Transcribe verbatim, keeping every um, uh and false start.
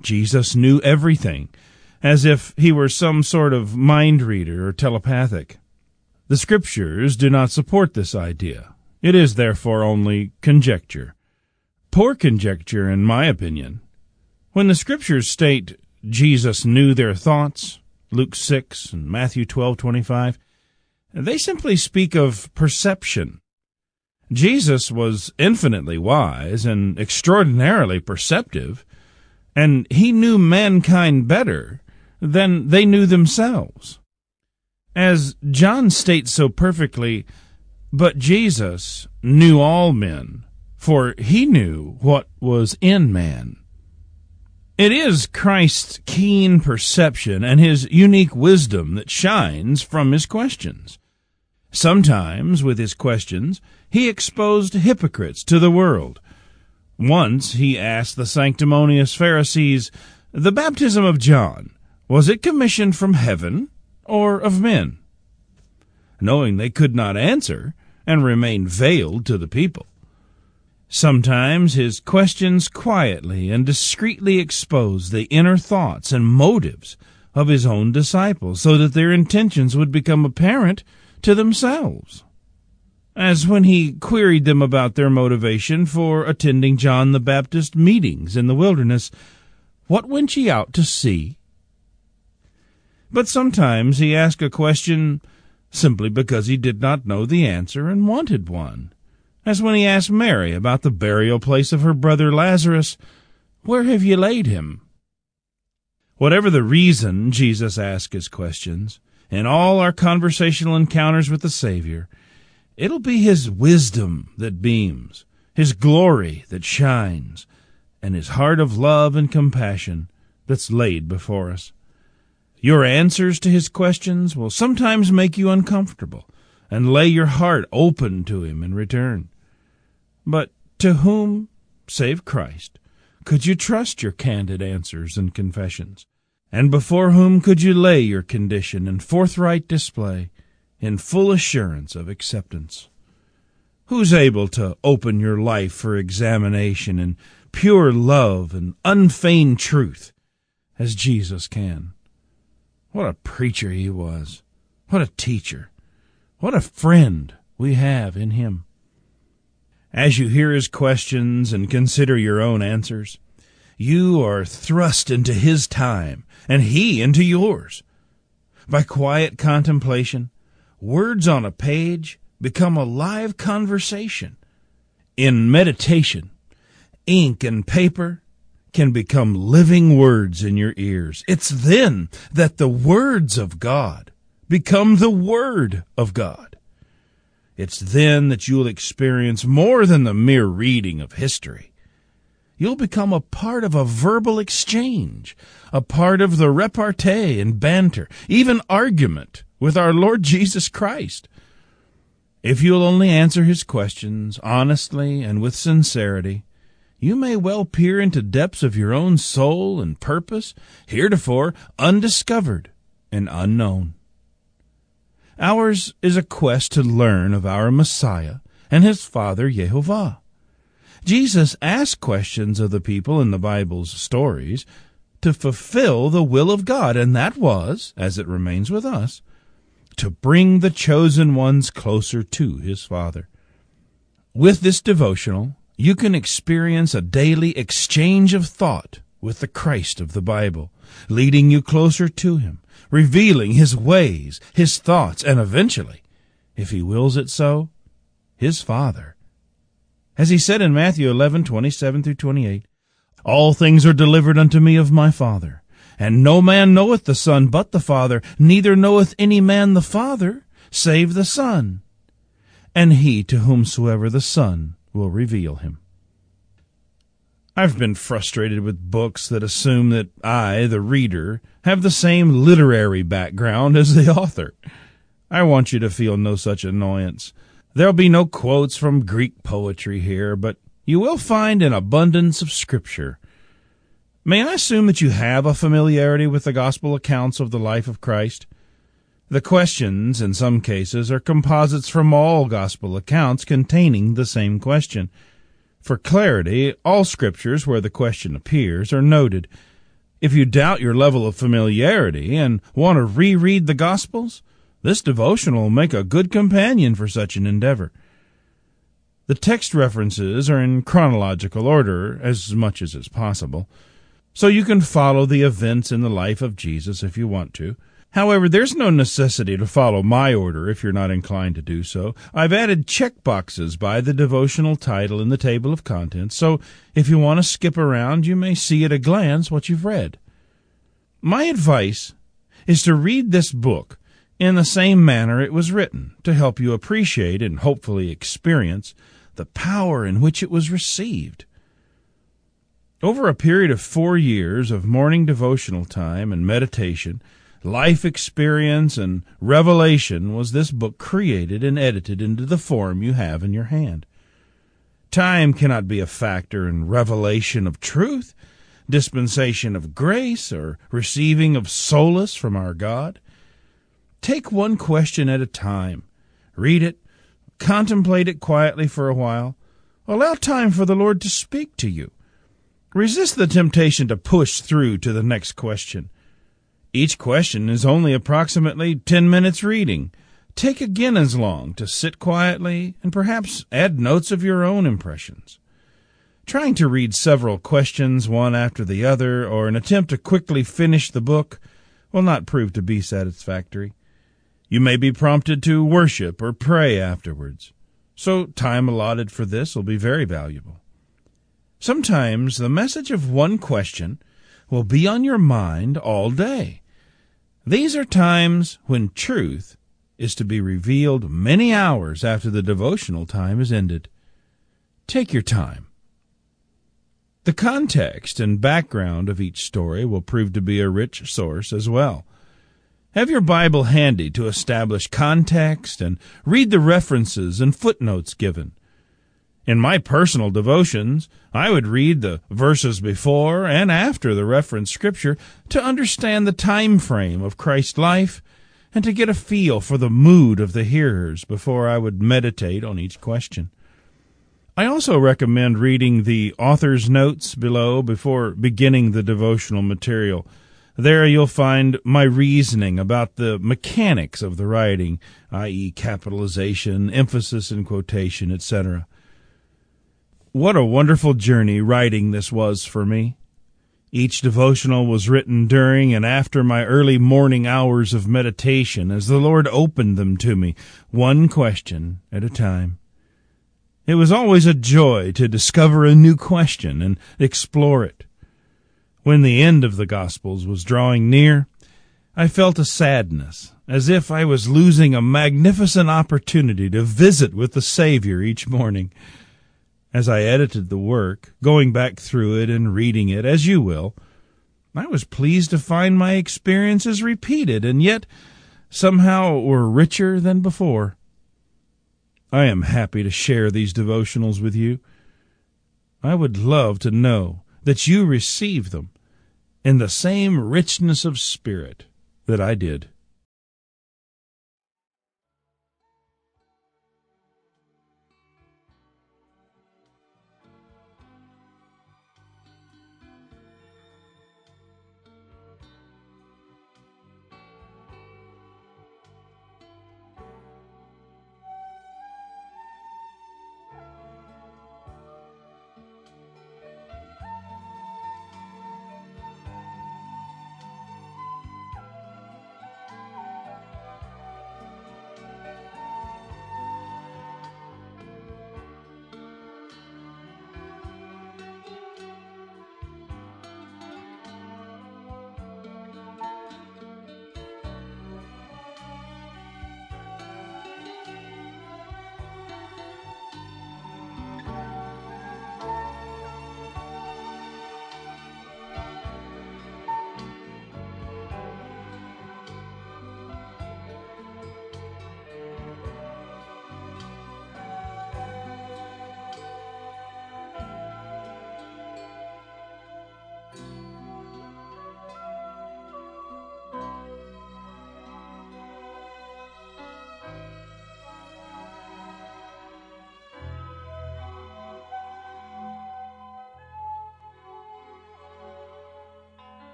Jesus knew everything, as if he were some sort of mind reader or telepathic. The Scriptures do not support this idea. It is therefore only conjecture. Poor conjecture, in my opinion. When the Scriptures state Jesus knew their thoughts, Luke six and Matthew twelve twenty-five, they simply speak of perception. Jesus was infinitely wise and extraordinarily perceptive, and he knew mankind better than they knew themselves. As John states so perfectly, but Jesus knew all men, for he knew what was in man. It is Christ's keen perception and his unique wisdom that shines from his questions. Sometimes, with his questions, he exposed hypocrites to the world. Once he asked the sanctimonious Pharisees, "The baptism of John, was it commissioned from heaven or of men?" Knowing they could not answer, and remained veiled to the people. Sometimes his questions quietly and discreetly exposed the inner thoughts and motives of his own disciples, so that their intentions would become apparent to themselves. As when he queried them about their motivation for attending John the Baptist meetings in the wilderness, "What went ye out to see?" But sometimes he asked a question simply because he did not know the answer and wanted one, as when he asked Mary about the burial place of her brother Lazarus, "Where have ye laid him?" Whatever the reason Jesus asked his questions, in all our conversational encounters with the Savior, it'll be his wisdom that beams, his glory that shines, and his heart of love and compassion that's laid before us. Your answers to his questions will sometimes make you uncomfortable and lay your heart open to him in return. But to whom, save Christ, could you trust your candid answers and confessions? And before whom could you lay your condition in forthright display, in full assurance of acceptance? Who's able to open your life for examination in pure love and unfeigned truth, as Jesus can? What a preacher he was! What a teacher! What a friend we have in him! As you hear his questions and consider your own answers, you are thrust into his time, and he into yours. By quiet contemplation, words on a page become a live conversation. In meditation, ink and paper can become living words in your ears. It's then that the words of God become the Word of God. It's then that you'll experience more than the mere reading of history. You'll become a part of a verbal exchange, a part of the repartee and banter, even argument with our Lord Jesus Christ. If you'll only answer his questions honestly and with sincerity, you may well peer into depths of your own soul and purpose, heretofore undiscovered and unknown. Ours is a quest to learn of our Messiah and his Father Yehovah. Jesus asked questions of the people in the Bible's stories to fulfill the will of God, and that was, as it remains with us, to bring the chosen ones closer to his Father. With this devotional, you can experience a daily exchange of thought with the Christ of the Bible, leading you closer to him, revealing his ways, his thoughts, and eventually, if he wills it so, his Father. As he said in Matthew eleven, twenty-seven through twenty-eight, "All things are delivered unto me of my Father, and no man knoweth the Son but the Father, neither knoweth any man the Father, save the Son, and he to whomsoever the Son will reveal him." I've been frustrated with books that assume that I, the reader, have the same literary background as the author. I want you to feel no such annoyance. There'll be no quotes from Greek poetry here, but you will find an abundance of Scripture. May I assume that you have a familiarity with the gospel accounts of the life of Christ? The questions, in some cases, are composites from all gospel accounts containing the same question. For clarity, all Scriptures where the question appears are noted. If you doubt your level of familiarity and want to reread the Gospels, this devotional will make a good companion for such an endeavor. The text references are in chronological order as much as is possible, so you can follow the events in the life of Jesus if you want to. However, there's no necessity to follow my order if you're not inclined to do so. I've added check boxes by the devotional title in the table of contents, so if you want to skip around, you may see at a glance what you've read. My advice is to read this book in the same manner it was written, to help you appreciate and hopefully experience the power in which it was received. Over a period of four years of morning devotional time and meditation, life experience, and revelation was this book created and edited into the form you have in your hand. Time cannot be a factor in revelation of truth, dispensation of grace, or receiving of solace from our God. Take one question at a time. Read it, contemplate it quietly for a while. Allow time for the Lord to speak to you. Resist the temptation to push through to the next question. Each question is only approximately ten minutes reading. Take again as long to sit quietly and perhaps add notes of your own impressions. Trying to read several questions one after the other, or an attempt to quickly finish the book, will not prove to be satisfactory. You may be prompted to worship or pray afterwards, so time allotted for this will be very valuable. Sometimes the message of one question will be on your mind all day. These are times when truth is to be revealed many hours after the devotional time is ended. Take your time. The context and background of each story will prove to be a rich source as well. Have your Bible handy to establish context and read the references and footnotes given. In my personal devotions, I would read the verses before and after the referenced scripture to understand the time frame of Christ's life and to get a feel for the mood of the hearers before I would meditate on each question. I also recommend reading the author's notes below before beginning the devotional material. There you'll find my reasoning about the mechanics of the writing, that is capitalization, emphasis and quotation, et cetera. What a wonderful journey writing this was for me. Each devotional was written during and after my early morning hours of meditation as the Lord opened them to me, one question at a time. It was always a joy to discover a new question and explore it. When the end of the Gospels was drawing near, I felt a sadness, as if I was losing a magnificent opportunity to visit with the Savior each morning. As I edited the work, going back through it and reading it, as you will, I was pleased to find my experiences repeated, and yet somehow were richer than before. I am happy to share these devotionals with you. I would love to know that you receive them in the same richness of spirit that I did.